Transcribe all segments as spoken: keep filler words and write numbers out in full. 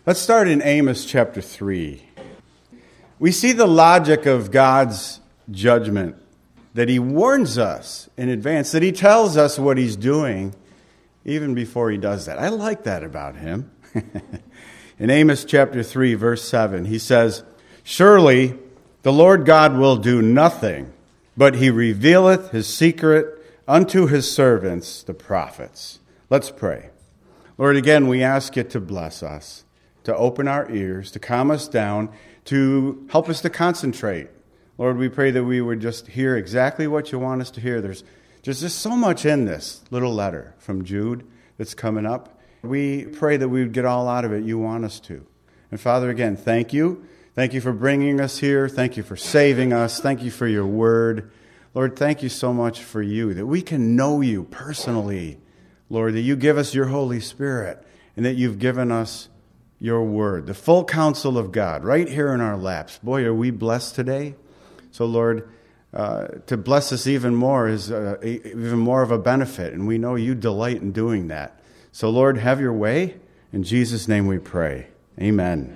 Let's start in Amos chapter three. We see the logic of God's judgment, that he warns us in advance, that he tells us what he's doing even before he does that. I like that about him. In Amos chapter three, verse seven, he says, "Surely the Lord God will do nothing, but he revealeth his secret unto his servants, the prophets." Let's pray. Lord, again, we ask you to bless us, to open our ears, to calm us down, to help us to concentrate. Lord, we pray that we would just hear exactly what you want us to hear. There's just, just so much in this little letter from Jude that's coming up. We pray that we would get all out of it you want us to. And Father, again, thank you. Thank you for bringing us here. Thank you for saving us. Thank you for your word. Lord, thank you so much for you, that we can know you personally. Lord, that you give us your Holy Spirit and that you've given us your word, the full counsel of God, right here in our laps. Boy, are we blessed today. So, Lord, uh, to bless us even more is uh, even more of a benefit, and we know you delight in doing that. So, Lord, have your way. In Jesus' name we pray. Amen.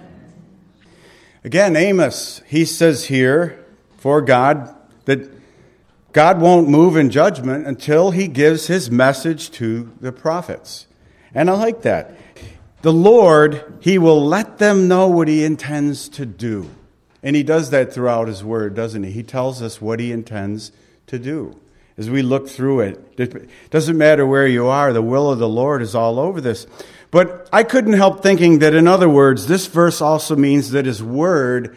Again, Amos, he says here, for God, that God won't move in judgment until he gives his message to the prophets. And I like that. The Lord, he will let them know what he intends to do. And he does that throughout his word, doesn't he? He tells us what he intends to do. As we look through it, it doesn't matter where you are, the will of the Lord is all over this. But I couldn't help thinking that, in other words, this verse also means that his word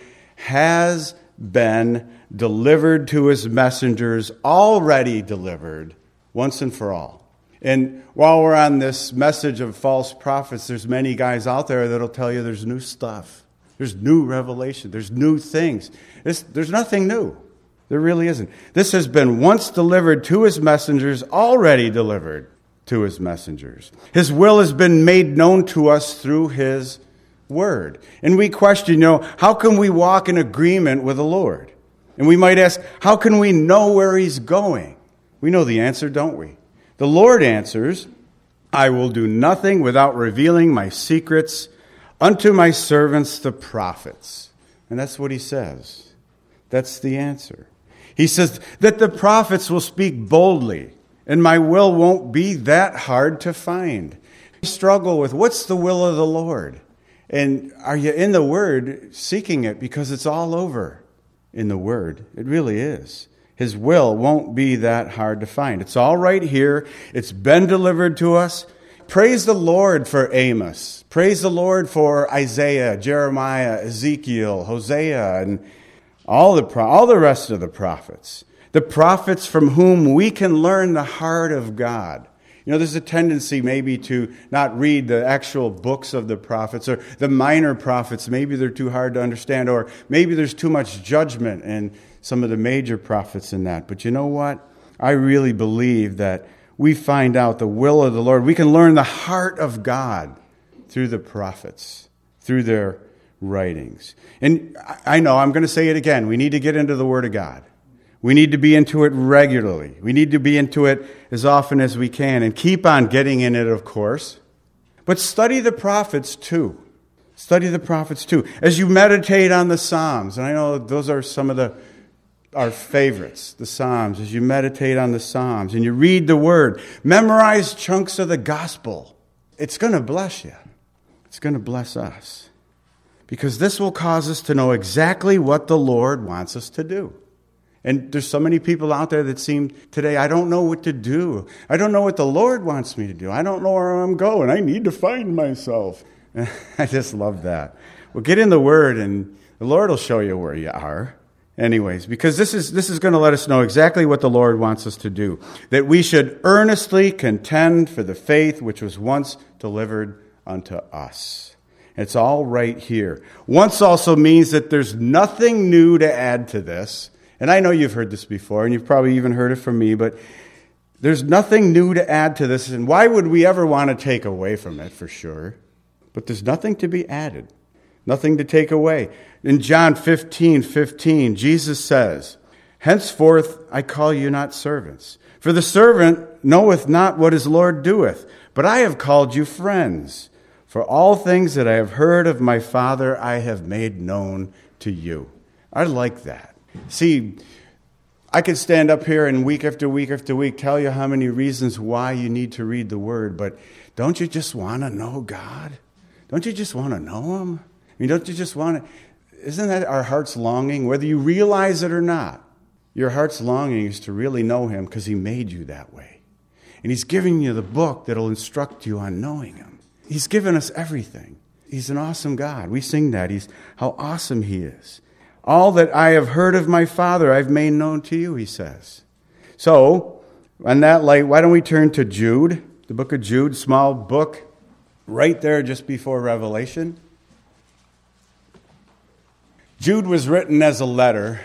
has been delivered to his messengers, already delivered, once and for all. And while we're on this message of false prophets, there's many guys out there that'll tell you there's new stuff. There's new revelation. There's new things. This, there's nothing new. There really isn't. This has been once delivered to his messengers, already delivered to his messengers. His will has been made known to us through his word. And we question, you know, how can we walk in agreement with the Lord? And we might ask, how can we know where he's going? We know the answer, don't we? The Lord answers, "I will do nothing without revealing my secrets unto my servants, the prophets." And that's what he says. That's the answer. He says that the prophets will speak boldly, and my will won't be that hard to find. We struggle with, what's the will of the Lord? And are you in the Word seeking it? Because it's all over in the Word. It really is. His will won't be that hard to find. It's all right here. It's been delivered to us. Praise the Lord for Amos. Praise the Lord for Isaiah, Jeremiah, Ezekiel, Hosea, and all the pro- all the rest of the prophets. The prophets from whom we can learn the heart of God. You know, there's a tendency maybe to not read the actual books of the prophets, or the minor prophets. Maybe they're too hard to understand, or maybe there's too much judgment in some of the major prophets in that. But you know what? I really believe that we find out the will of the Lord. We can learn the heart of God through the prophets, through their writings. And I know, I'm going to say it again. We need to get into the Word of God. We need to be into it regularly. We need to be into it as often as we can and keep on getting in it, of course. But study the prophets too. Study the prophets too. As you meditate on the Psalms, and I know those are some of the our favorites, the Psalms, as you meditate on the Psalms and you read the Word, memorize chunks of the gospel. It's going to bless you. It's going to bless us. Because this will cause us to know exactly what the Lord wants us to do. And there's so many people out there that seem today, I don't know what to do. I don't know what the Lord wants me to do. I don't know where I'm going. I need to find myself. I just love that. Well, get in the Word and the Lord will show you where you are. Anyways, because this is this is going to let us know exactly what the Lord wants us to do. That we should earnestly contend for the faith which was once delivered unto us. It's all right here. Once also means that there's nothing new to add to this. And I know you've heard this before, and you've probably even heard it from me, but there's nothing new to add to this. And why would we ever want to take away from it, for sure? But there's nothing to be added. Nothing to take away. In John fifteen fifteen, Jesus says, "Henceforth I call you not servants, for the servant knoweth not what his Lord doeth, but I have called you friends. For all things that I have heard of my Father, I have made known to you. I like that. See, I could stand up here and week after week after week tell you how many reasons why you need to read the Word, but don't you just want to know God? Don't you just want to know Him? I mean, don't you just want to... Isn't that our heart's longing, whether you realize it or not? Your heart's longing is to really know Him because He made you that way. And He's giving you the book that'll instruct you on knowing Him. He's given us everything. He's an awesome God. We sing that. He's how awesome He is. All that I have heard of my Father, I've made known to you, He says. So, on that light, why don't we turn to Jude, the book of Jude, small book, right there just before Revelation. Jude was written as a letter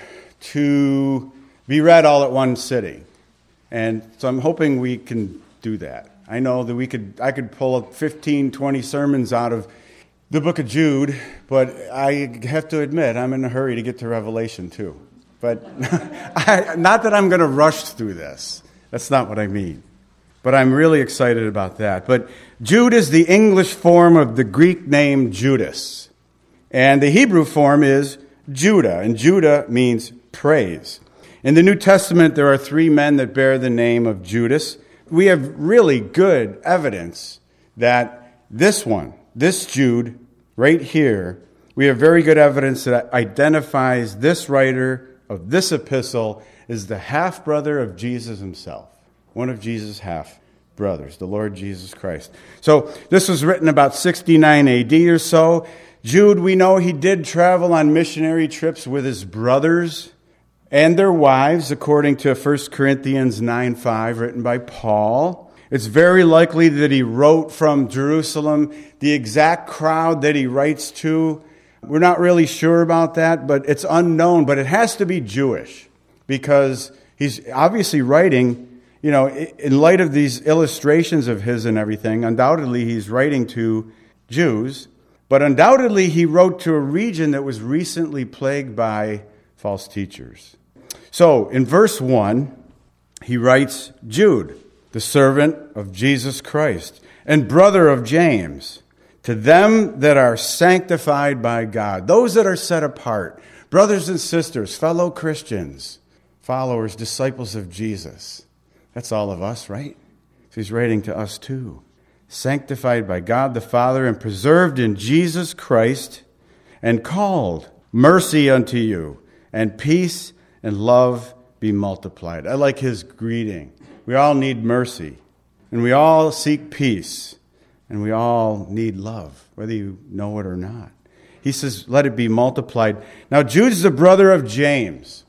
to be read all at one sitting. And so I'm hoping we can do that. I know that we could. I could pull up fifteen, twenty sermons out of the book of Jude, but I have to admit, I'm in a hurry to get to Revelation too. But I, not that I'm going to rush through this. That's not what I mean. But I'm really excited about that. But Jude is the English form of the Greek name Judas. And the Hebrew form is Judah. And Judah means praise. In the New Testament, there are three men that bear the name of Judas. We have really good evidence that this one, this Jude, right here, we have very good evidence that identifies this writer of this epistle as the half-brother of Jesus himself, one of Jesus' half-brothers, the Lord Jesus Christ. So this was written about sixty-nine A D or so. Jude, we know he did travel on missionary trips with his brothers and their wives, according to First Corinthians nine five, written by Paul. It's very likely that he wrote from Jerusalem. The exact crowd that he writes to, we're not really sure about that, but it's unknown. But it has to be Jewish because he's obviously writing, you know, in light of these illustrations of his and everything, undoubtedly he's writing to Jews. But undoubtedly he wrote to a region that was recently plagued by false teachers. So in verse one, he writes, Jude, the servant of Jesus Christ, and brother of James, to them that are sanctified by God, those that are set apart, brothers and sisters, fellow Christians, followers, disciples of Jesus. That's all of us, right? So he's writing to us too. Sanctified by God the Father and preserved in Jesus Christ and called, mercy unto you, and peace and love be multiplied. I like his greeting. We all need mercy, and we all seek peace, and we all need love, whether you know it or not. He says, let it be multiplied. Now, Jude's the brother of James,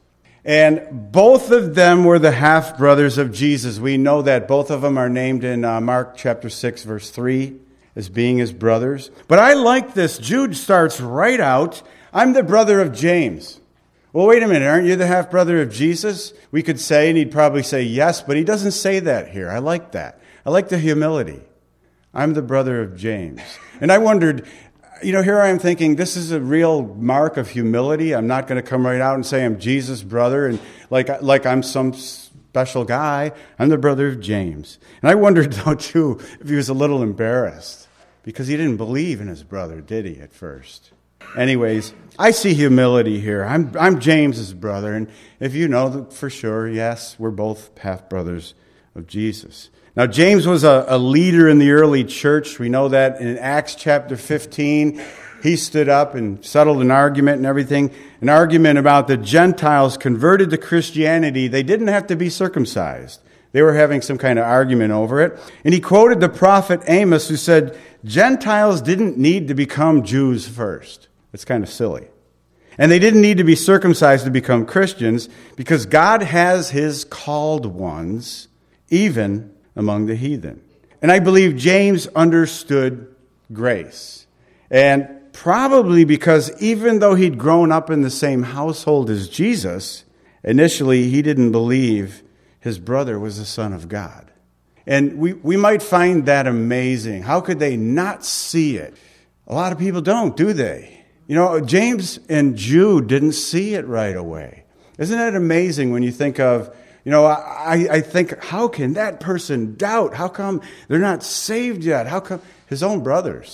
and both of them were the half-brothers of Jesus. We know that. Both of them are named in uh, Mark chapter six, verse three, as being his brothers. But I like this. Jude starts right out, I'm the brother of James. Well, wait a minute, aren't you the half-brother of Jesus? We could say, and he'd probably say yes, but he doesn't say that here. I like that. I like the humility. I'm the brother of James. And I wondered, you know, here I am thinking, this is a real mark of humility. I'm not going to come right out and say I'm Jesus' brother, and like, like I'm some special guy. I'm the brother of James. And I wondered, though, too, if he was a little embarrassed, because he didn't believe in his brother, did he, at first? Anyways, I see humility here. I'm I'm James's brother, and if you know for sure, yes, we're both half-brothers of Jesus. Now, James was a, a leader in the early church. We know that in Acts chapter fifteen, he stood up and settled an argument and everything, an argument about the Gentiles converted to Christianity. They didn't have to be circumcised. They were having some kind of argument over it. And he quoted the prophet Amos, who said, Gentiles didn't need to become Jews first. It's kind of silly. And they didn't need to be circumcised to become Christians because God has his called ones even among the heathen. And I believe James understood grace. And probably because even though he'd grown up in the same household as Jesus, initially he didn't believe his brother was the Son of God. And we, we might find that amazing. How could they not see it? A lot of people don't, do they? You know, James and Jude didn't see it right away. Isn't that amazing when you think of, you know, I, I think, how can that person doubt? How come they're not saved yet? How come his own brothers?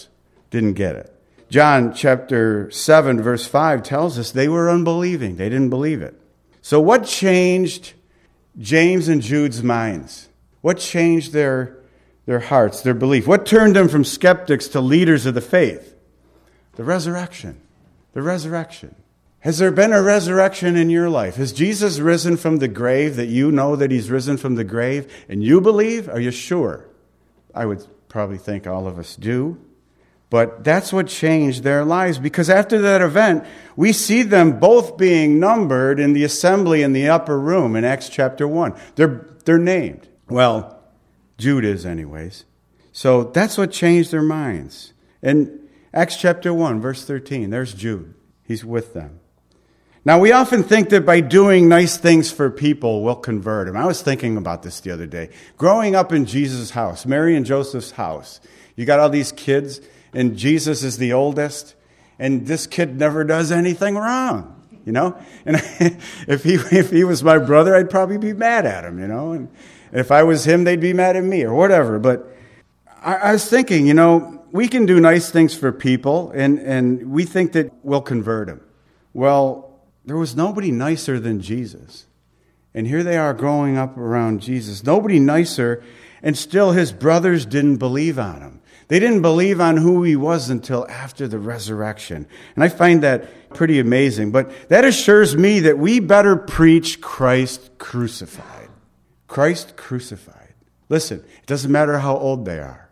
didn't get it. John chapter seven, verse five tells us they were unbelieving. They didn't believe it. So what changed James and Jude's minds? What changed their, their hearts, their belief? What turned them from skeptics to leaders of the faith? The resurrection. The resurrection. Has there been a resurrection in your life? Has Jesus risen from the grave, that you know that he's risen from the grave, and you believe? Are you sure? I would probably think all of us do. But that's what changed their lives, because after that event, we see them both being numbered in the assembly in the upper room in Acts chapter one. They're, they're named. Well, Jude is anyways. So that's what changed their minds. In Acts chapter one, verse thirteen, there's Jude. He's with them. Now, we often think that by doing nice things for people, we'll convert them. I was thinking about this the other day. Growing up in Jesus' house, Mary and Joseph's house, you got all these kids, and Jesus is the oldest, and this kid never does anything wrong, you know? And if he if he was my brother, I'd probably be mad at him, you know? And if I was him, they'd be mad at me or whatever. But I, I was thinking, you know, we can do nice things for people, and, and we think that we'll convert them. Well, there was nobody nicer than Jesus. And here they are growing up around Jesus. Nobody nicer, and still his brothers didn't believe on him. They didn't believe on who he was until after the resurrection. And I find that pretty amazing. But that assures me that we better preach Christ crucified. Christ crucified. Listen, it doesn't matter how old they are.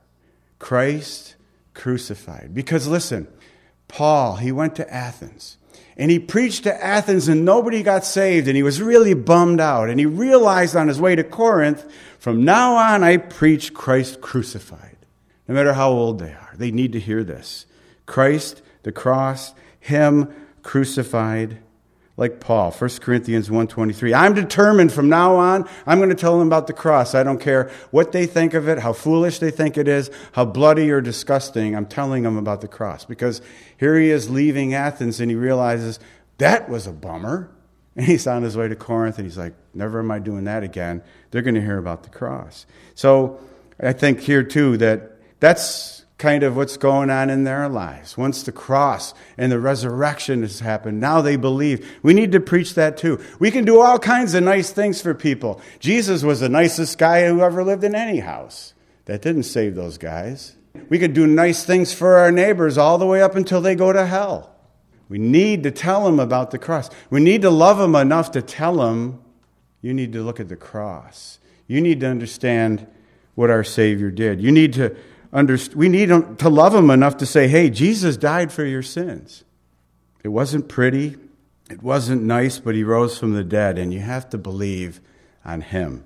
Christ crucified. Because listen, Paul, he went to Athens. And he preached to Athens and nobody got saved. And he was really bummed out. And he realized on his way to Corinth, from now on I preach Christ crucified. No matter how old they are, they need to hear this. Christ, the cross, him crucified, like Paul, First Corinthians one twenty-three. I'm determined from now on, I'm going to tell them about the cross. I don't care what they think of it, how foolish they think it is, how bloody or disgusting. I'm telling them about the cross. Because here he is leaving Athens and he realizes that was a bummer. And he's on his way to Corinth and he's like, never am I doing that again. They're going to hear about the cross. So I think here too that that's kind of what's going on in their lives. Once the cross and the resurrection has happened, now they believe. We need to preach that too. We can do all kinds of nice things for people. Jesus was the nicest guy who ever lived in any house. That didn't save those guys. We could do nice things for our neighbors all the way up until they go to hell. We need to tell them about the cross. We need to love them enough to tell them, you need to look at the cross. You need to understand what our Savior did. You need to Underst- we need to love him enough to say, hey, Jesus died for your sins. It wasn't pretty. It wasn't nice, but he rose from the dead, and you have to believe on him.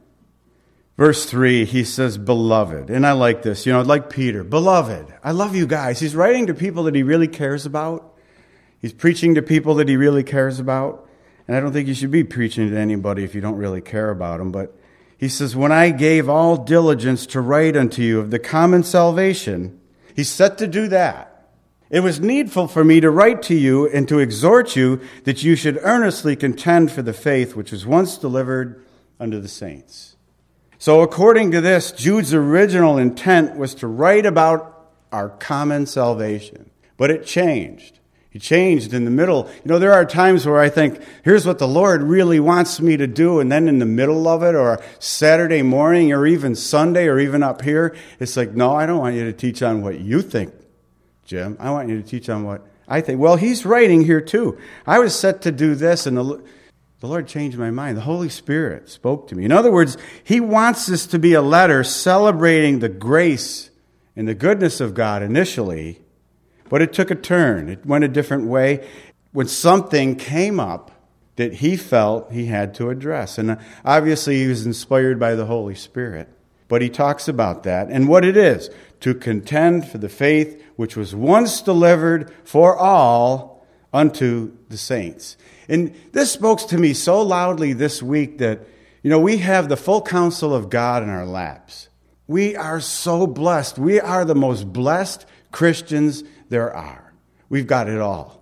Verse three, he says, beloved. And I like this, you know, like Peter, beloved. I love you guys. He's writing to people that he really cares about. He's preaching to people that he really cares about. And I don't think you should be preaching to anybody if you don't really care about them, but he says, when I gave all diligence to write unto you of the common salvation, he's set to do that. It was needful for me to write to you and to exhort you that you should earnestly contend for the faith which was once delivered unto the saints. So according to this, Jude's original intent was to write about our common salvation. But it changed. He changed in the middle. You know, there are times where I think, here's what the Lord really wants me to do. And then in the middle of it, or Saturday morning, or even Sunday, or even up here, it's like, no, I don't want you to teach on what you think, Jim. I want you to teach on what I think. Well, he's writing here too. I was set to do this, and the, the Lord changed my mind. The Holy Spirit spoke to me. In other words, he wants this to be a letter celebrating the grace and the goodness of God initially. But it took a turn. It went a different way when something came up that he felt he had to address. And obviously he was inspired by the Holy Spirit. But he talks about that and what it is to contend for the faith which was once delivered for all unto the saints. And this spoke to me so loudly this week that, you know, we have the full counsel of God in our laps. We are so blessed. We are the most blessed Christians there are. We've got it all.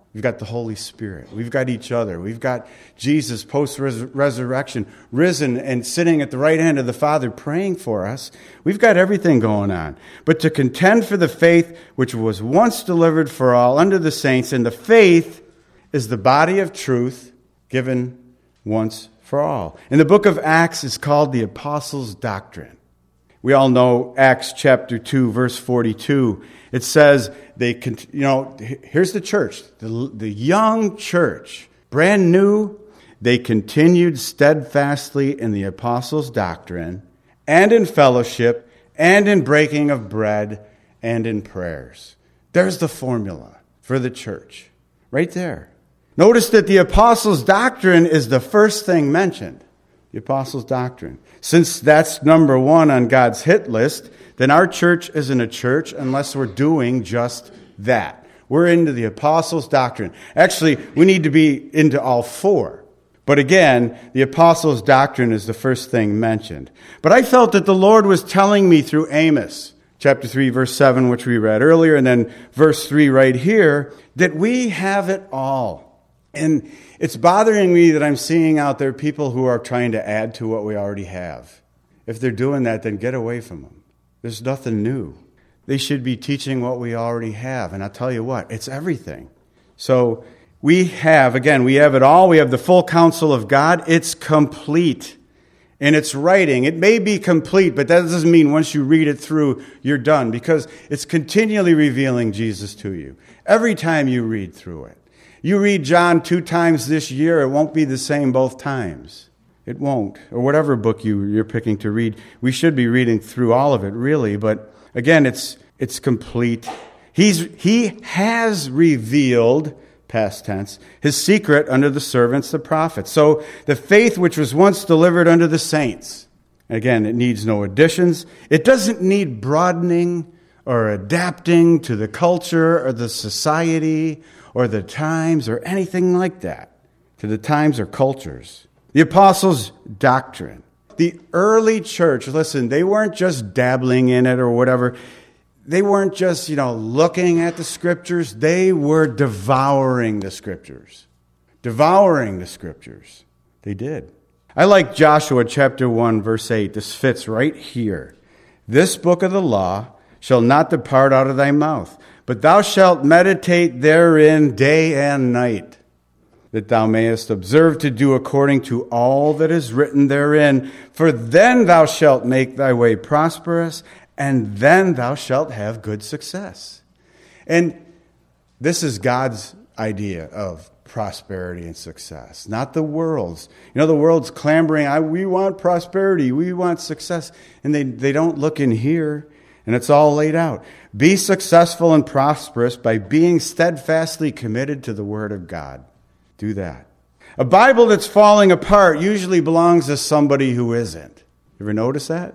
We've got the Holy Spirit. We've got each other. We've got Jesus post-resurrection, risen and sitting at the right hand of the Father praying for us. We've got everything going on. But to contend for the faith which was once delivered for all unto the saints, and the faith is the body of truth given once for all. In the book of Acts, it's called the Apostles' Doctrine. We all know Acts chapter two, verse forty-two. It says, they, you know, here's the church, the, the young church, brand new. They continued steadfastly in the apostles' doctrine and in fellowship and in breaking of bread and in prayers. There's the formula for the church, right there. Notice that the apostles' doctrine is the first thing mentioned, the apostles' doctrine. Since that's number one on God's hit list, then our church isn't a church unless we're doing just that. We're into the apostles' doctrine. Actually, we need to be into all four. But again, the apostles' doctrine is the first thing mentioned. But I felt that the Lord was telling me through Amos, chapter three, verse seven, which we read earlier, and then verse three right here, that we have it all. And it's bothering me that I'm seeing out there people who are trying to add to what we already have. If they're doing that, then get away from them. There's nothing new. They should be teaching what we already have. And I'll tell you what, it's everything. So we have, again, we have it all. We have the full counsel of God. It's complete in its writing. It may be complete, but that doesn't mean once you read it through, you're done, because it's continually revealing Jesus to you every time you read through it. You read John two times this year, it won't be the same both times. It won't. Or whatever book you, you're picking to read. We should be reading through all of it, really. But again, it's it's complete. He's He has revealed, past tense, his secret unto the servants, the prophets. So the faith which was once delivered unto the saints, again, it needs no additions. It doesn't need broadening or adapting to the culture or the society or the times or anything like that, to the times or cultures. The apostles' doctrine. The early church, listen, they weren't just dabbling in it or whatever. They weren't just, you know, looking at the scriptures. They were devouring the scriptures. Devouring the scriptures. They did. I like Joshua chapter one, verse eight. This fits right here. This book of the law shall not depart out of thy mouth, but thou shalt meditate therein day and night, that thou mayest observe to do according to all that is written therein. For then thou shalt make thy way prosperous, and then thou shalt have good success. And this is God's idea of prosperity and success, not the world's. You know, the world's clamoring, I, we want prosperity, we want success, and they, they don't look in here, and it's all laid out. Be successful and prosperous by being steadfastly committed to the Word of God. Do that. A Bible that's falling apart usually belongs to somebody who isn't. You ever notice that?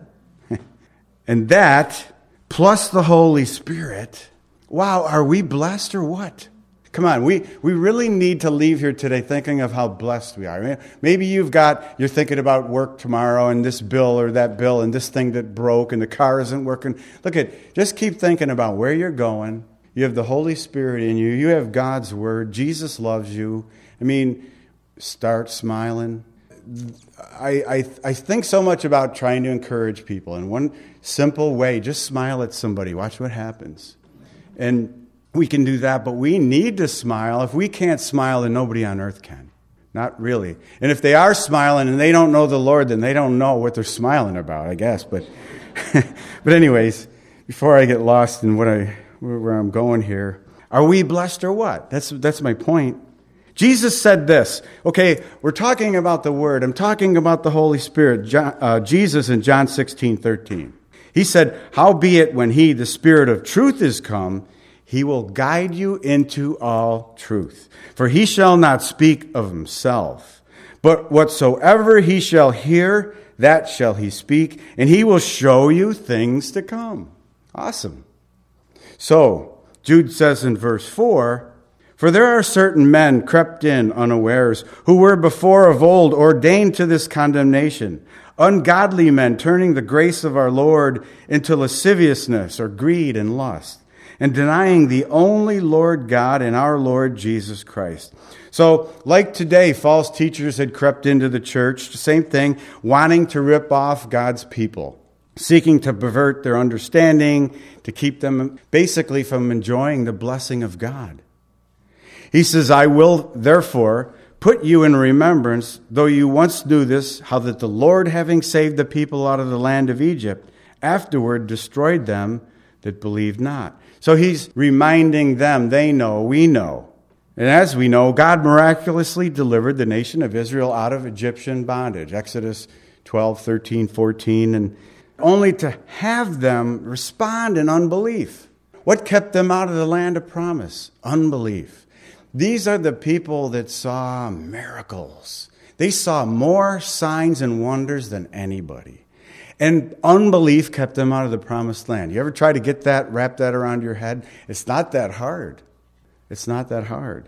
And that, plus the Holy Spirit, wow, are we blessed or what? Come on, we, we really need to leave here today thinking of how blessed we are. Maybe you've got, you're thinking about work tomorrow and this bill or that bill and this thing that broke and the car isn't working. Look at, just keep thinking about where you're going. You have the Holy Spirit in you. You have God's Word. Jesus loves you. I mean, start smiling. I, I I think so much about trying to encourage people. In one simple way, just smile at somebody. Watch what happens. And we can do that, but we need to smile. If we can't smile, then nobody on earth can. Not really. And if they are smiling and they don't know the Lord, then they don't know what they're smiling about, I guess. But but anyways, before I get lost in what I where I'm going here, are we blessed or what? That's that's my point. Jesus said this. Okay, we're talking about the Word. I'm talking about the Holy Spirit. John, uh, Jesus in John sixteen thirteen. He said, howbeit when he, the Spirit of truth, is come, he will guide you into all truth. For he shall not speak of himself, but whatsoever he shall hear, that shall he speak, and he will show you things to come. Awesome. So, Jude says in verse four, for there are certain men crept in unawares, who were before of old ordained to this condemnation, ungodly men turning the grace of our Lord into lasciviousness or greed and lust, and denying the only Lord God and our Lord Jesus Christ. So, like today, false teachers had crept into the church, the same thing, wanting to rip off God's people, seeking to pervert their understanding, to keep them basically from enjoying the blessing of God. He says, I will therefore put you in remembrance, though you once knew this, how that the Lord, having saved the people out of the land of Egypt, afterward destroyed them that believed not. So he's reminding them, they know, we know. And as we know, God miraculously delivered the nation of Israel out of Egyptian bondage. Exodus twelve, thirteen, fourteen, and only to have them respond in unbelief. What kept them out of the land of promise? Unbelief. These are the people that saw miracles. They saw more signs and wonders than anybody. And unbelief kept them out of the promised land. You ever try to get that, wrap that around your head? It's not that hard. It's not that hard.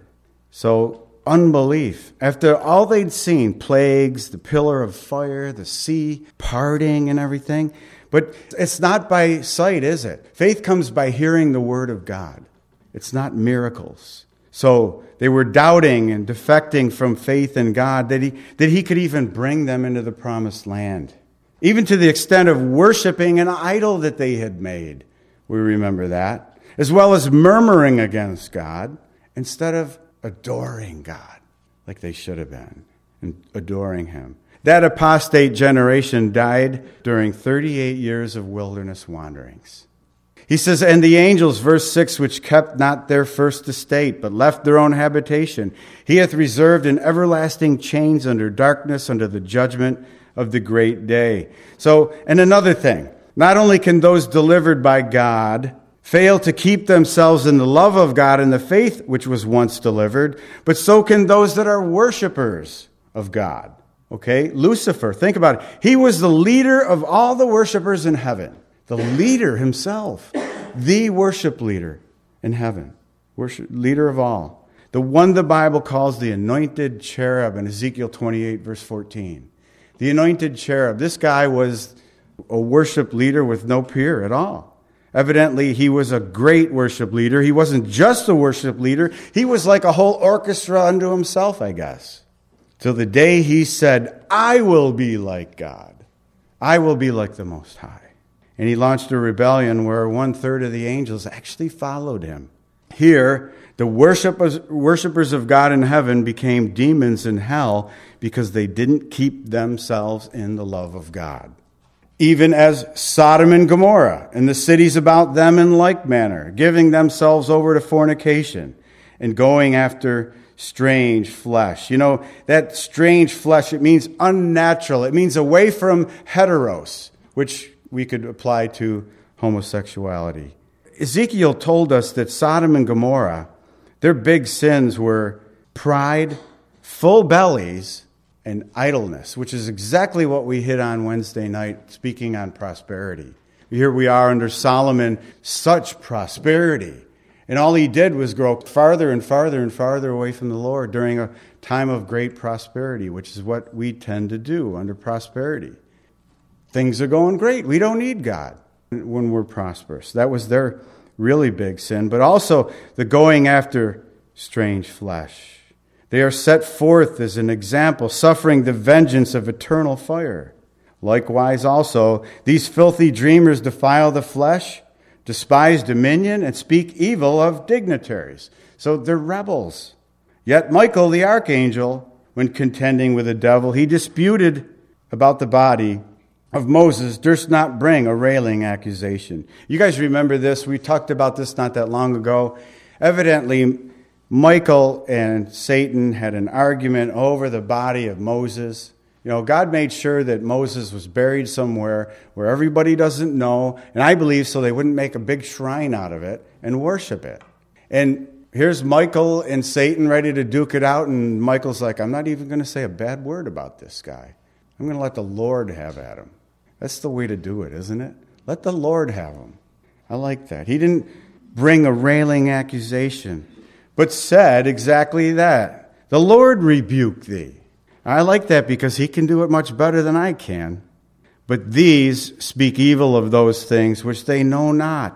So, unbelief. After all they'd seen, plagues, the pillar of fire, the sea parting and everything. But it's not by sight, is it? Faith comes by hearing the word of God. It's not miracles. So they were doubting and defecting from faith in God that he, that he could even bring them into the promised land. Even to the extent of worshiping an idol that they had made. We remember that. As well as murmuring against God instead of adoring God like they should have been and adoring him. That apostate generation died during thirty-eight years of wilderness wanderings. He says, and the angels, verse six, which kept not their first estate, but left their own habitation, he hath reserved in everlasting chains under darkness, under the judgment of the great day. So, and another thing, not only can those delivered by God fail to keep themselves in the love of God and the faith which was once delivered, but so can those that are worshipers of God. Okay? Lucifer, think about it. He was the leader of all the worshipers in heaven. The leader himself. The worship leader in heaven. Worship leader of all. The one the Bible calls the anointed cherub in Ezekiel twenty-eight, verse fourteen. The anointed cherub. This guy was a worship leader with no peer at all. Evidently, he was a great worship leader. He wasn't just a worship leader. He was like a whole orchestra unto himself, I guess. Till the day he said, I will be like God. I will be like the Most High. And he launched a rebellion where one-third of the angels actually followed him. Here, the worshipers, worshipers of God in heaven became demons in hell because they didn't keep themselves in the love of God. Even as Sodom and Gomorrah and the cities about them in like manner, giving themselves over to fornication and going after strange flesh. You know, that strange flesh, it means unnatural. It means away from heteros, which we could apply to homosexuality. Ezekiel told us that Sodom and Gomorrah, their big sins were pride, full bellies, and idleness, which is exactly what we hit on Wednesday night, speaking on prosperity. Here we are under Solomon, such prosperity. And all he did was grow farther and farther and farther away from the Lord during a time of great prosperity, which is what we tend to do under prosperity. Things are going great. We don't need God when we're prosperous. That was their really big sin. But also the going after strange flesh. They are set forth as an example, suffering the vengeance of eternal fire. Likewise also, these filthy dreamers defile the flesh, despise dominion, and speak evil of dignitaries. So they're rebels. Yet Michael the archangel, when contending with the devil, he disputed about the body of Moses, durst not bring a railing accusation. You guys remember this? We talked about this not that long ago. Evidently, Michael and Satan had an argument over the body of Moses. You know, God made sure that Moses was buried somewhere where everybody doesn't know, and I believe so they wouldn't make a big shrine out of it and worship it. And here's Michael and Satan ready to duke it out, and Michael's like, I'm not even going to say a bad word about this guy. I'm going to let the Lord have at him. That's the way to do it, isn't it? Let the Lord have him. I like that. He didn't bring a railing accusation, but said exactly that. The Lord rebuke thee. I like that because he can do it much better than I can. But these speak evil of those things which they know not,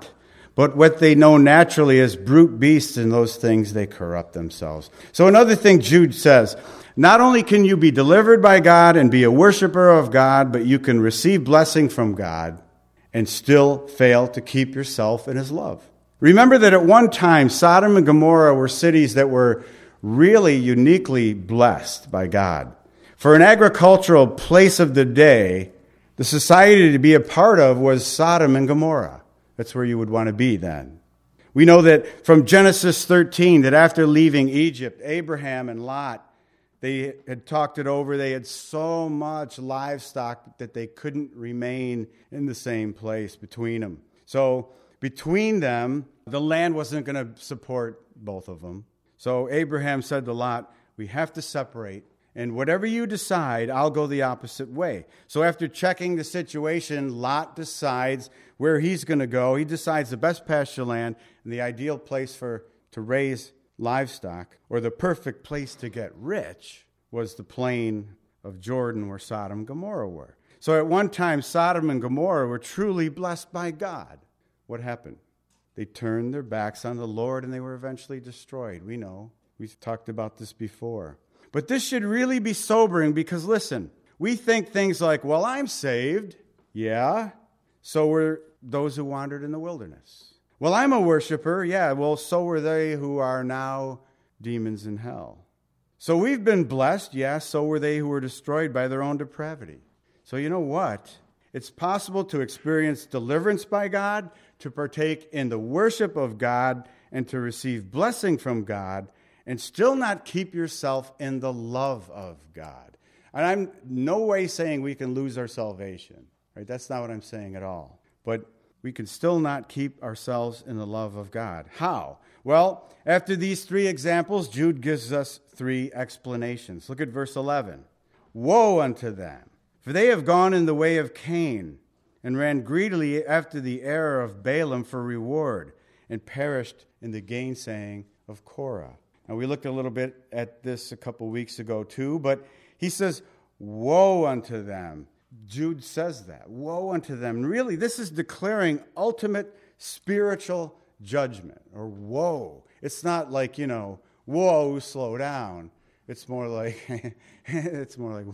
But what they know naturally is brute beasts, and those things, they corrupt themselves. So another thing Jude says, not only can you be delivered by God and be a worshiper of God, but you can receive blessing from God and still fail to keep yourself in his love. Remember that at one time, Sodom and Gomorrah were cities that were really uniquely blessed by God. For an agricultural place of the day, the society to be a part of was Sodom and Gomorrah. That's where you would want to be then. We know that from Genesis thirteen, that after leaving Egypt, Abraham and Lot, they had talked it over. They had so much livestock that they couldn't remain in the same place between them. So between them, the land wasn't going to support both of them. So Abraham said to Lot, we have to separate. And whatever you decide, I'll go the opposite way. So after checking the situation, Lot decides where he's going to go. He decides the best pasture land and the ideal place for to raise livestock, or the perfect place to get rich, was the plain of Jordan where Sodom and Gomorrah were. So at one time, Sodom and Gomorrah were truly blessed by God. What happened? They turned their backs on the Lord and they were eventually destroyed. We know. We've talked about this before. But this should really be sobering because, listen, we think things like, well, I'm saved. Yeah, so were those who wandered in the wilderness. Well, I'm a worshiper. Yeah, well, so were they who are now demons in hell. So we've been blessed. Yeah, so were they who were destroyed by their own depravity. So you know what? It's possible to experience deliverance by God, to partake in the worship of God, and to receive blessing from God, and still not keep yourself in the love of God. And I'm no way saying we can lose our salvation, right? That's not what I'm saying at all. But we can still not keep ourselves in the love of God. How? Well, after these three examples, Jude gives us three explanations. Look at verse eleven. Woe unto them, for they have gone in the way of Cain, and ran greedily after the error of Balaam for reward, and perished in the gainsaying of Korah. Now, we looked a little bit at this a couple weeks ago, too, but he says, woe unto them. Jude says that. Woe unto them. And really, this is declaring ultimate spiritual judgment, or woe. It's not like, you know, whoa, slow down. It's more like, it's more like,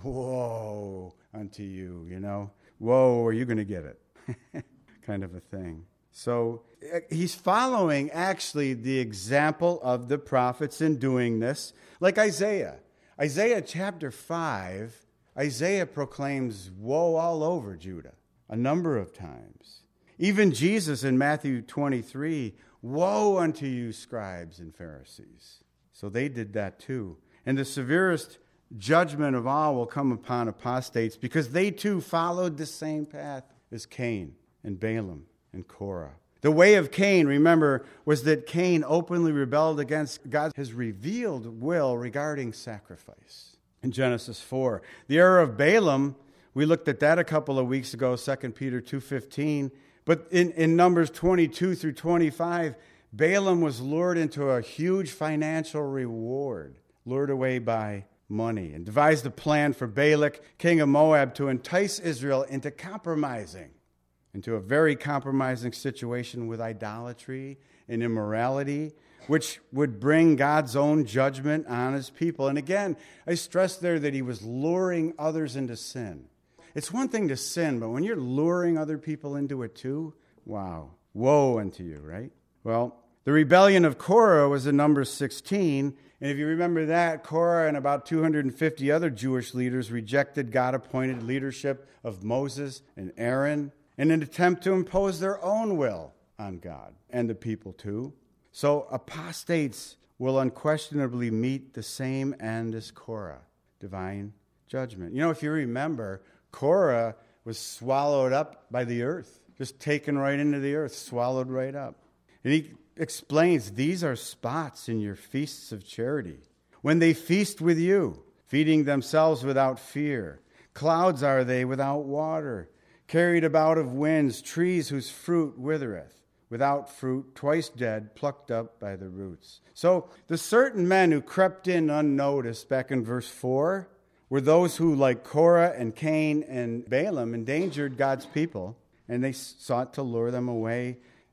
woe unto you, you know. Whoa, are you going to get it? Kind of a thing. So he's following, actually, the example of the prophets in doing this, like Isaiah. Isaiah chapter five, Isaiah proclaims woe all over Judah a number of times. Even Jesus in Matthew twenty-three, woe unto you, scribes and Pharisees. So they did that too. And the severest judgment of all will come upon apostates because they too followed the same path as Cain and Balaam and Korah. The way of Cain, remember, was that Cain openly rebelled against God, his revealed will regarding sacrifice. In Genesis four. The error of Balaam, we looked at that a couple of weeks ago, Second Peter two fifteen. But in, in Numbers twenty-two through twenty-five, Balaam was lured into a huge financial reward, lured away by money, and devised a plan for Balak, king of Moab, to entice Israel into compromising, into a very compromising situation with idolatry and immorality, which would bring God's own judgment on his people. And again, I stress there that he was luring others into sin. It's one thing to sin, but when you're luring other people into it too, wow, woe unto you, right? Well, the rebellion of Korah was in Numbers sixteen, and if you remember that, Korah and about two hundred fifty other Jewish leaders rejected God-appointed leadership of Moses and Aaron in an attempt to impose their own will on God and the people too. So apostates will unquestionably meet the same end as Korah, divine judgment. You know, if you remember, Korah was swallowed up by the earth, just taken right into the earth, swallowed right up. And he explains, these are spots in your feasts of charity, when they feast with you, feeding themselves without fear. Clouds are they without water, carried about of winds, trees whose fruit withereth, without fruit, twice dead, plucked up by the roots. So the certain men who crept in unnoticed back in verse four were those who, like Korah and Cain and Balaam, endangered God's people, and they sought to lure them away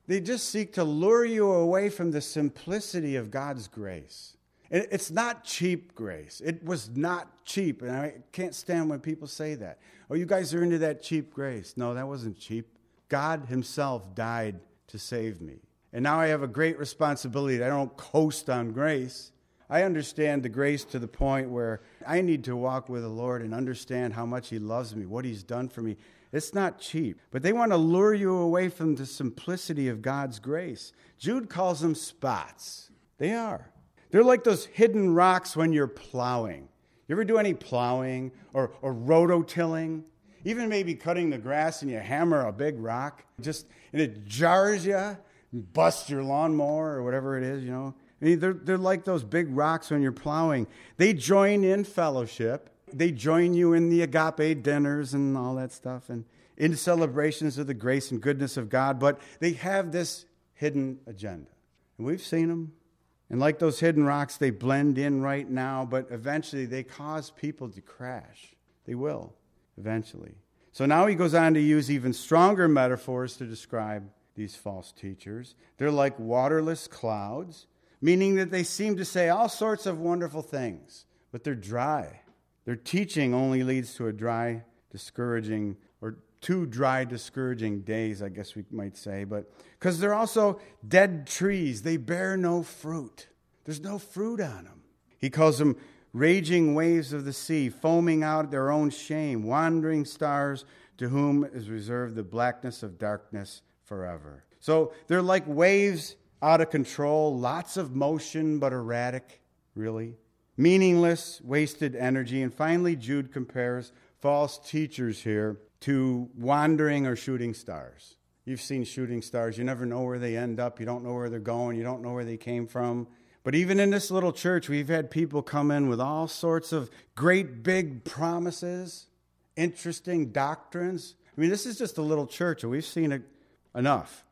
They just seek to lure you away from the simplicity of God's grace. It's not cheap grace. It was not cheap. And I can't stand when people say that. Oh, you guys are into that cheap grace. No, that wasn't cheap. God himself died to save me. And now I have a great responsibility. I don't coast on grace. I understand the grace to the point where I need to walk with the Lord and understand how much he loves me, what he's done for me. It's not cheap. But they want to lure you away from the simplicity of God's grace. Jude calls them spots. They are. They're like those hidden rocks when you're plowing. You ever do any plowing or, or rototilling? Even maybe cutting the grass and you hammer a big rock, just and it jars you, busts your lawnmower or whatever it is, you know. I mean, they're, they're like those big rocks when you're plowing. They join in fellowship. They join you in the agape dinners and all that stuff and in celebrations of the grace and goodness of God, but they have this hidden agenda. And we've seen them. And like those hidden rocks, they blend in right now, but eventually they cause people to crash. They will, eventually. So now he goes on to use even stronger metaphors to describe these false teachers. They're like waterless clouds, meaning that they seem to say all sorts of wonderful things, but they're dry. Their teaching only leads to a dry, discouraging, or two dry, discouraging days, I guess we might say. But because they're also dead trees, they bear no fruit. There's no fruit on them. He calls them raging waves of the sea, foaming out their own shame, wandering stars to whom is reserved the blackness of darkness forever. So they're like waves out of control, lots of motion, but erratic, really. Meaningless, wasted energy. And finally, Jude compares false teachers here to wandering or shooting stars. You've seen shooting stars. You never know where they end up. You don't know where they're going. You don't know where they came from. But even in this little church, we've had people come in with all sorts of great big promises, interesting doctrines. I mean, this is just a little church, and we've seen it enough.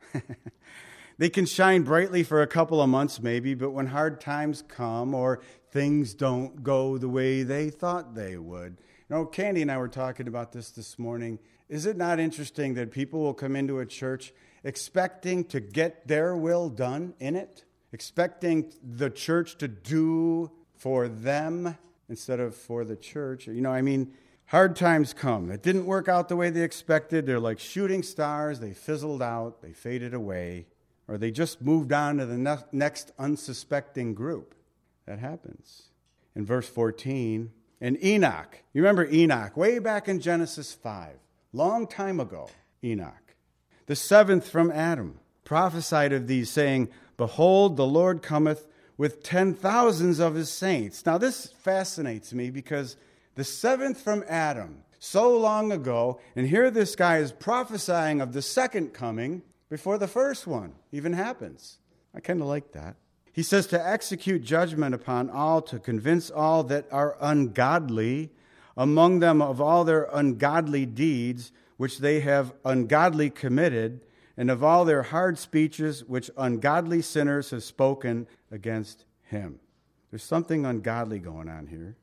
They can shine brightly for a couple of months maybe, but when hard times come or things don't go the way they thought they would. You know, Candy and I were talking about this this morning. Is it not interesting that people will come into a church expecting to get their will done in it? Expecting the church to do for them instead of for the church. You know, I mean, hard times come. It didn't work out the way they expected. They're like shooting stars. They fizzled out. They faded away. Or they just moved on to the ne- next unsuspecting group. That happens. In verse fourteen, and Enoch. You remember Enoch, way back in Genesis five. Long time ago, Enoch. The seventh from Adam. Prophesied of these, saying, behold, the Lord cometh with ten thousands of his saints. Now this fascinates me because the seventh from Adam, so long ago, and here this guy is prophesying of the second coming before the first one even happens. I kind of like that. He says to execute judgment upon all, to convince all that are ungodly, among them of all their ungodly deeds, which they have ungodly committed, and of all their hard speeches which ungodly sinners have spoken against him. There's something ungodly going on here.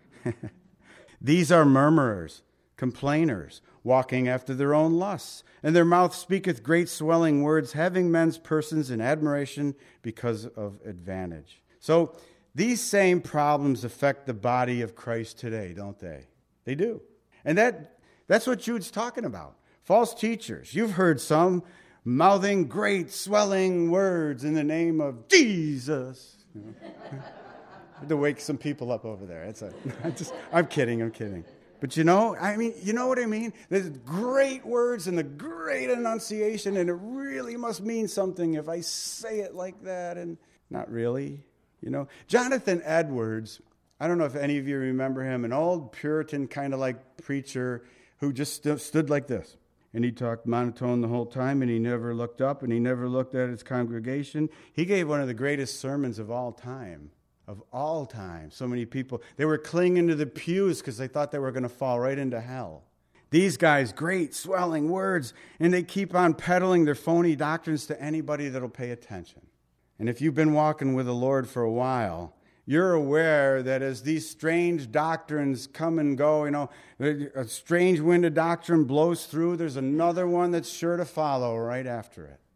These are murmurers, complainers, walking after their own lusts, and their mouth speaketh great swelling words, having men's persons in admiration because of advantage. So these same problems affect the body of Christ today, don't they? They do. And that that's what Jude's talking about. False teachers. You've heard some mouthing great swelling words in the name of Jesus. You know? I had to wake some people up over there. It's a, I just, I'm kidding, I'm kidding. But you know, I mean, you know what I mean? There's great words and the great enunciation, and it really must mean something if I say it like that, and not really, you know. Jonathan Edwards, I don't know if any of you remember him, an old Puritan kind of like preacher who just st- stood like this. And he talked monotone the whole time, and he never looked up, and he never looked at his congregation. He gave one of the greatest sermons of all time. Of all time. So many people, they were clinging to the pews because they thought they were going to fall right into hell. These guys, great swelling words, and they keep on peddling their phony doctrines to anybody that'll pay attention. And if you've been walking with the Lord for a while, you're aware that as these strange doctrines come and go, you know, a strange wind of doctrine blows through, there's another one that's sure to follow right after it.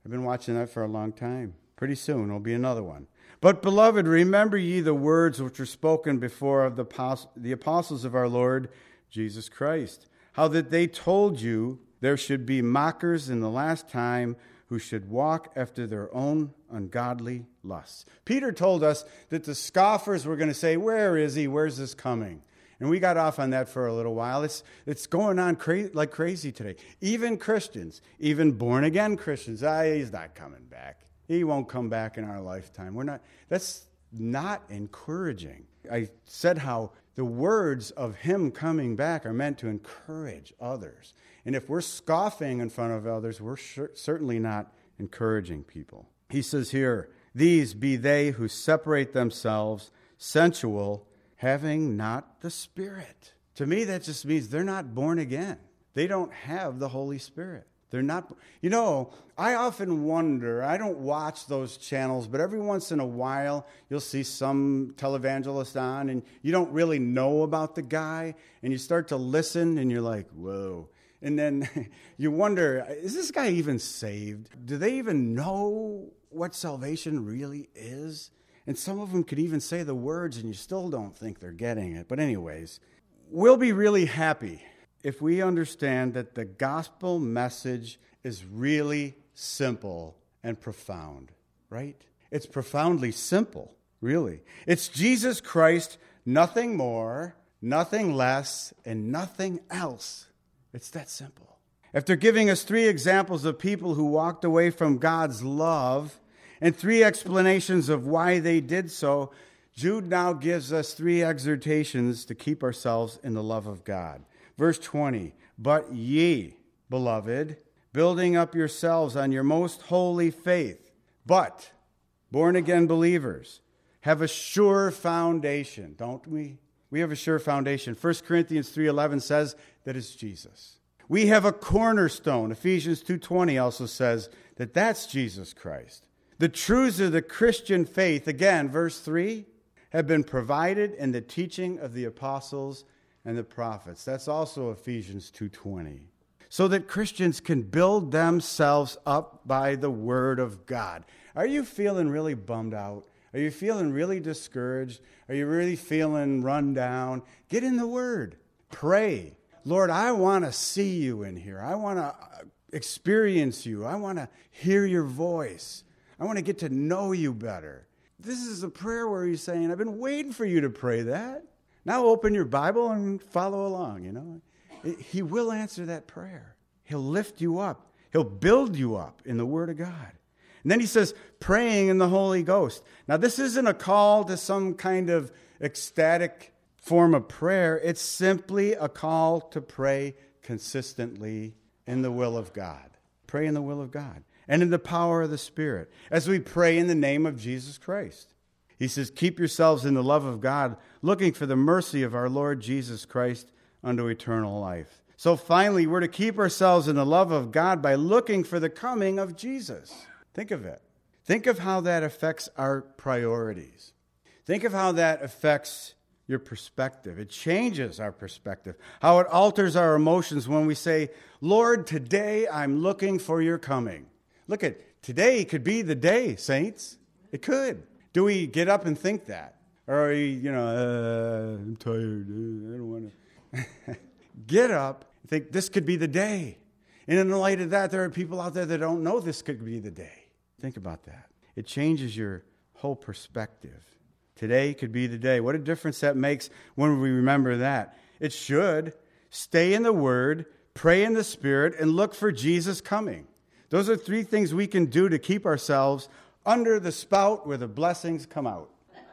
I've been watching that for a long time. Pretty soon will be another one. But, beloved, remember ye the words which were spoken before of the, the apostles of our Lord Jesus Christ, how that they told you there should be mockers in the last time who should walk after their own ungodly lusts. Peter told us that the scoffers were going to say, where is he? Where's this coming? And we got off on that for a little while. It's, it's going on cra- like crazy today. Even Christians, even born-again Christians, ah, he's not coming back. He won't come back in our lifetime. We're not. That's not encouraging. I said how the words of him coming back are meant to encourage others. And if we're scoffing in front of others, we're sure, certainly not encouraging people. He says here, these be they who separate themselves, sensual, having not the Spirit. To me, that just means they're not born again. They don't have the Holy Spirit. They're not, you know, I often wonder, I don't watch those channels, but every once in a while, you'll see some televangelist on, and you don't really know about the guy, and you start to listen, and you're like, whoa. And then you wonder, is this guy even saved? Do they even know what salvation really is? And some of them could even say the words, and you still don't think they're getting it. But anyways, we'll be really happy if we understand that the gospel message is really simple and profound, right? It's profoundly simple, really. It's Jesus Christ, nothing more, nothing less, and nothing else. It's that simple. After giving us three examples of people who walked away from God's love and three explanations of why they did so, Jude now gives us three exhortations to keep ourselves in the love of God. Verse twenty, but ye, beloved, building up yourselves on your most holy faith, but born-again believers have a sure foundation, don't we? We have a sure foundation. First Corinthians three eleven says that it's Jesus. We have a cornerstone. Ephesians two twenty also says that that's Jesus Christ. The truths of the Christian faith, again, verse three, have been provided in the teaching of the apostles and the prophets. That's also Ephesians two twenty. So that Christians can build themselves up by the word of God. Are you feeling really bummed out? Are you feeling really discouraged? Are you really feeling run down? Get in the word. Pray. Lord, I want to see you in here. I want to experience you. I want to hear your voice. I want to get to know you better. This is a prayer where he's saying, I've been waiting for you to pray that. Now open your Bible and follow along, you know. He will answer that prayer. He'll lift you up. He'll build you up in the Word of God. And then he says, praying in the Holy Ghost. Now, this isn't a call to some kind of ecstatic form of prayer. It's simply a call to pray consistently in the will of God. Pray in the will of God and in the power of the Spirit as we pray in the name of Jesus Christ. He says, keep yourselves in the love of God, looking for the mercy of our Lord Jesus Christ unto eternal life. So finally, we're to keep ourselves in the love of God by looking for the coming of Jesus. Think of it. Think of how that affects our priorities. Think of how that affects your perspective. It changes our perspective. How it alters our emotions when we say, Lord, today I'm looking for your coming. Look at, today could be the day, saints. It could. Do we get up and think that? Or are we, you know, uh, I'm tired. I don't want to. Get up and think this could be the day. And in the light of that, there are people out there that don't know this could be the day. Think about that. It changes your whole perspective. Today could be the day. What a difference that makes when we remember that. It should. Stay in the Word, pray in the Spirit, and look for Jesus coming. Those are three things we can do to keep ourselves under the spout where the blessings come out.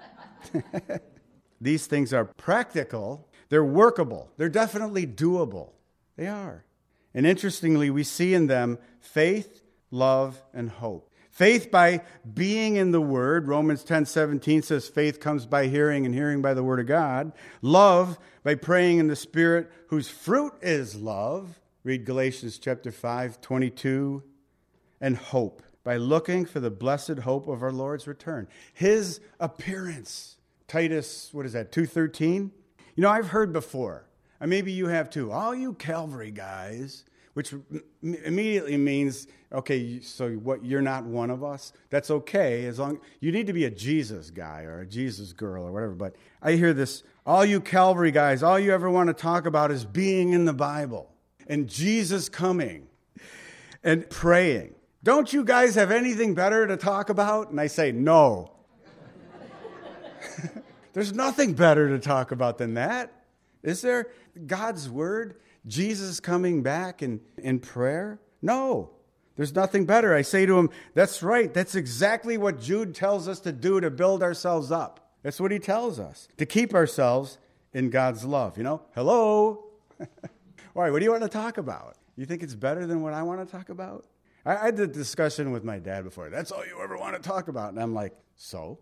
These things are practical. They're workable. They're definitely doable. They are. And interestingly, we see in them faith, love, and hope. Faith by being in the Word. Romans ten seventeen says faith comes by hearing and hearing by the Word of God. Love by praying in the Spirit whose fruit is love. Read Galatians chapter five twenty-two. And hope by looking for the blessed hope of our Lord's return. His appearance. Titus, what is that, two thirteen? You know, I've heard before, and maybe you have too, all you Calvary guys, which m- immediately means, okay, so what, you're not one of us? That's okay, as long, you need to be a Jesus guy or a Jesus girl or whatever. But I hear this, all you Calvary guys, all you ever want to talk about is being in the Bible and Jesus coming and praying. Don't you guys have anything better to talk about? And I say, no. There's nothing better to talk about than that. Is there? God's word, Jesus coming back in, in prayer? No, there's nothing better. I say to him, that's right. That's exactly what Jude tells us to do to build ourselves up. That's what he tells us, to keep ourselves in God's love. You know, hello. All right, what do you want to talk about? You think it's better than what I want to talk about? I, I had a discussion with my dad before. That's all you ever want to talk about. And I'm like, so?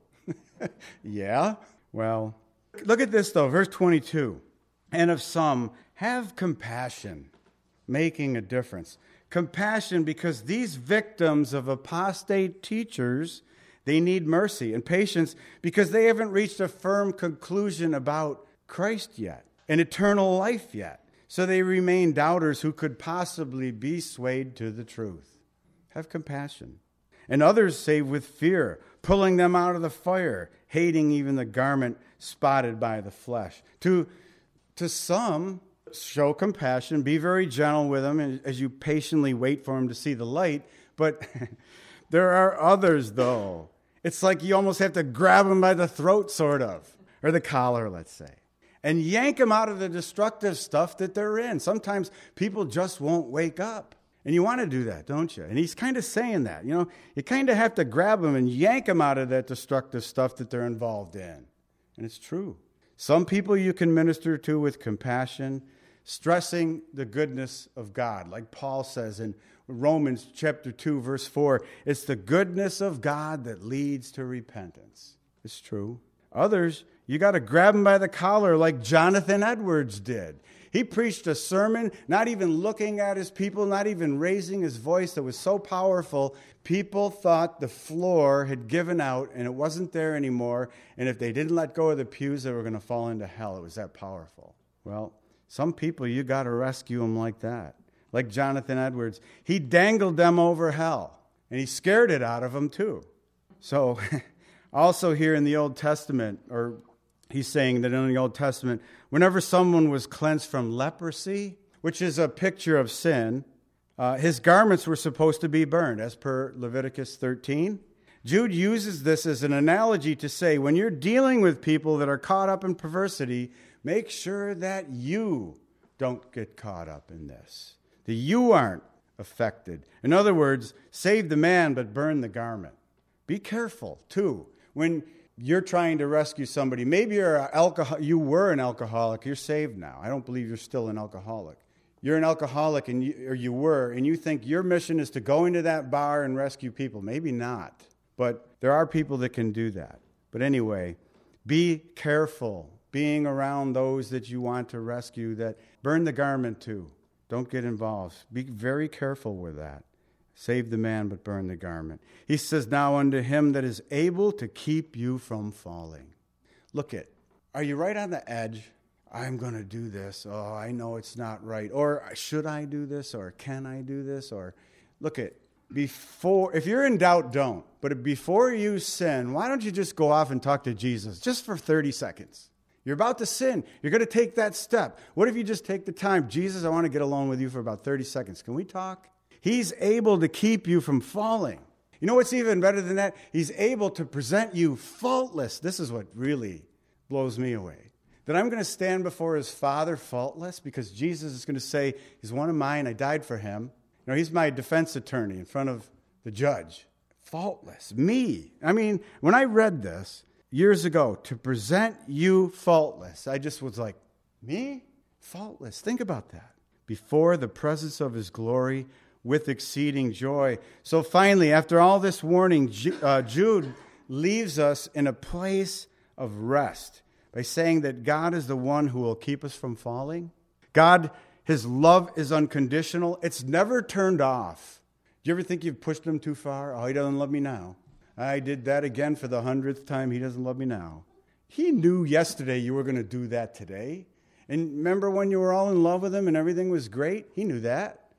Yeah. Well, look at this, though. Verse twenty-two. And of some, have compassion, making a difference. Compassion because these victims of apostate teachers, they need mercy, and patience because they haven't reached a firm conclusion about Christ yet, and eternal life yet. So they remain doubters who could possibly be swayed to the truth. Have compassion. And others save with fear, pulling them out of the fire, hating even the garment spotted by the flesh. To, to some, show compassion, be very gentle with them as you patiently wait for them to see the light. But there are others, though. It's like you almost have to grab them by the throat, sort of, or the collar, let's say, and yank them out of the destructive stuff that they're in. Sometimes people just won't wake up. And you want to do that, don't you? And he's kind of saying that. You know, you kind of have to grab them and yank them out of that destructive stuff that they're involved in. And it's true. Some people you can minister to with compassion, stressing the goodness of God. Like Paul says in Romans chapter two, verse four, it's the goodness of God that leads to repentance. It's true. Others, you got to grab them by the collar like Jonathan Edwards did. He preached a sermon, not even looking at his people, not even raising his voice, that was so powerful, people thought the floor had given out and it wasn't there anymore. And if they didn't let go of the pews, they were going to fall into hell. It was that powerful. Well, some people, you got to rescue them like that. Like Jonathan Edwards. He dangled them over hell, and he scared it out of them too. So, also here in the Old Testament, or he's saying that in the Old Testament, whenever someone was cleansed from leprosy, which is a picture of sin, uh, his garments were supposed to be burned, as per Leviticus thirteen. Jude uses this as an analogy to say, when you're dealing with people that are caught up in perversity, make sure that you don't get caught up in this, that you aren't affected. In other words, save the man, but burn the garment. Be careful, too, when you're trying to rescue somebody. Maybe you're an alcohol, you were an alcoholic. You're saved now. I don't believe you're still an alcoholic. You're an alcoholic, and you, or you were, and you think your mission is to go into that bar and rescue people. Maybe not, but there are people that can do that. But anyway, be careful being around those that you want to rescue, that burn the garment too. Don't get involved. Be very careful with that. Save the man, but burn the garment. He says, now unto him that is able to keep you from falling. Look it. Are you right on the edge? I'm going to do this. Oh, I know it's not right. Or should I do this? Or can I do this? Or look it. Before, if you're in doubt, don't. But before you sin, why don't you just go off and talk to Jesus just for thirty seconds? You're about to sin. You're going to take that step. What if you just take the time? Jesus, I want to get alone with you for about thirty seconds. Can we talk? He's able to keep you from falling. You know what's even better than that? He's able to present you faultless. This is what really blows me away. That I'm going to stand before his Father faultless because Jesus is going to say, he's one of mine. I died for him. You know, he's my defense attorney in front of the judge. Faultless. Me. I mean, when I read this years ago, to present you faultless, I just was like, me? Faultless. Think about that. Before the presence of his glory with exceeding joy. So finally, after all this warning, uh, Jude leaves us in a place of rest by saying that God is the one who will keep us from falling. God, his love is unconditional. It's never turned off. Do you ever think you've pushed him too far? Oh, he doesn't love me now. I did that again for the hundredth time. He doesn't love me now. He knew yesterday you were going to do that today. And remember when you were all in love with him and everything was great? He knew that.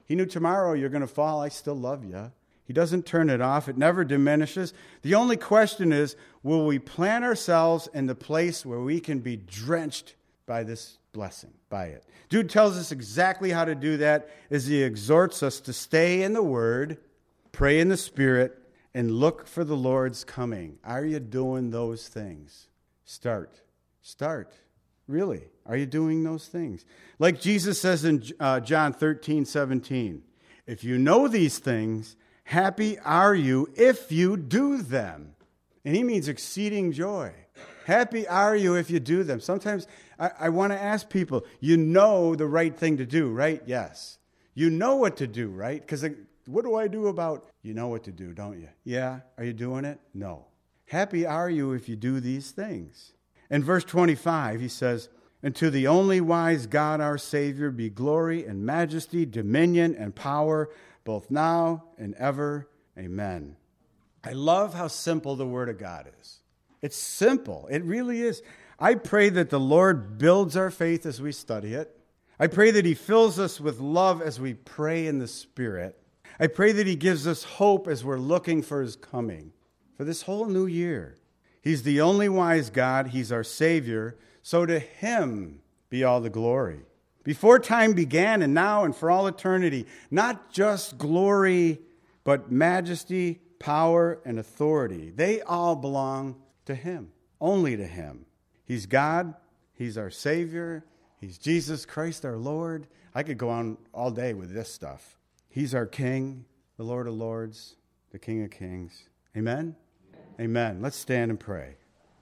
He knew tomorrow you're going to fall. I still love you. He doesn't turn it off. It never diminishes. The only question is, will we plant ourselves in the place where we can be drenched by this blessing, by it? Jude tells us exactly how to do that as he exhorts us to stay in the Word, pray in the Spirit, and look for the Lord's coming. Are you doing those things? Start. Start. Really, are you doing those things? Like Jesus says in uh, John thirteen seventeen, if you know these things, happy are you if you do them. And he means exceeding joy. Happy are you if you do them. Sometimes I, I want to ask people, you know the right thing to do, right? Yes. You know what to do, right? Because what do I do about, you know what to do, don't you? Yeah. Are you doing it? No. Happy are you if you do these things. In verse twenty-five, he says, and to the only wise God our Savior be glory and majesty, dominion and power, both now and ever. Amen. I love how simple the Word of God is. It's simple. It really is. I pray that the Lord builds our faith as we study it. I pray that He fills us with love as we pray in the Spirit. I pray that He gives us hope as we're looking for His coming for this whole new year. He's the only wise God. He's our Savior. So to Him be all the glory. Before time began and now and for all eternity, not just glory, but majesty, power, and authority. They all belong to Him, only to Him. He's God. He's our Savior. He's Jesus Christ, our Lord. I could go on all day with this stuff. He's our King, the Lord of Lords, the King of Kings. Amen? Amen. Let's stand and pray.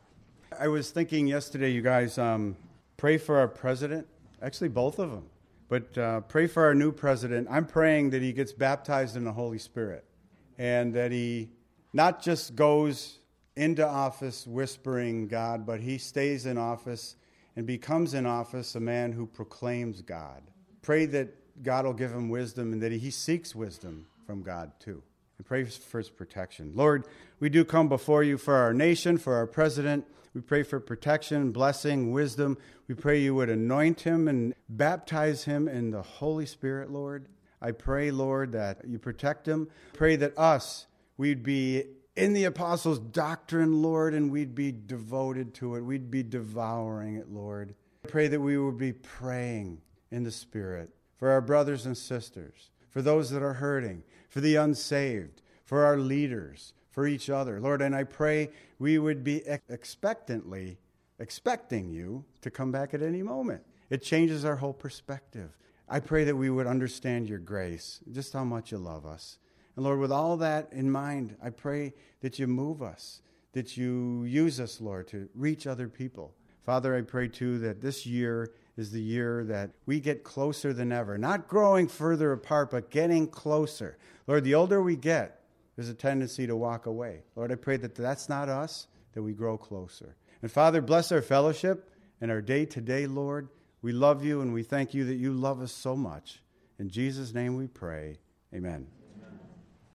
I was thinking yesterday, you guys, um, pray for our president. Actually, both of them. But uh, pray for our new president. I'm praying that he gets baptized in the Holy Spirit and that he not just goes into office whispering God, but he stays in office and becomes in office a man who proclaims God. Pray that God will give him wisdom and that he seeks wisdom from God too. And pray for His protection. Lord, we do come before You for our nation, for our president. We pray for protection, blessing, wisdom. We pray You would anoint him and baptize him in the Holy Spirit, Lord. I pray, Lord, that You protect him. Pray that us, we'd be in the apostles' doctrine, Lord, and we'd be devoted to it. We'd be devouring it, Lord. I pray that we would be praying in the Spirit for our brothers and sisters, for those that are hurting, for the unsaved, for our leaders, for each other. Lord, and I pray we would be expectantly expecting You to come back at any moment. It changes our whole perspective. I pray that we would understand Your grace, just how much You love us. And Lord, with all that in mind, I pray that You move us, that You use us, Lord, to reach other people. Father, I pray too that this year is the year that we get closer than ever. Not growing further apart, but getting closer. Lord, the older we get, there's a tendency to walk away. Lord, I pray that that's not us, that we grow closer. And Father, bless our fellowship and our day-to-day, Lord. We love You and we thank You that You love us so much. In Jesus' name we pray. Amen.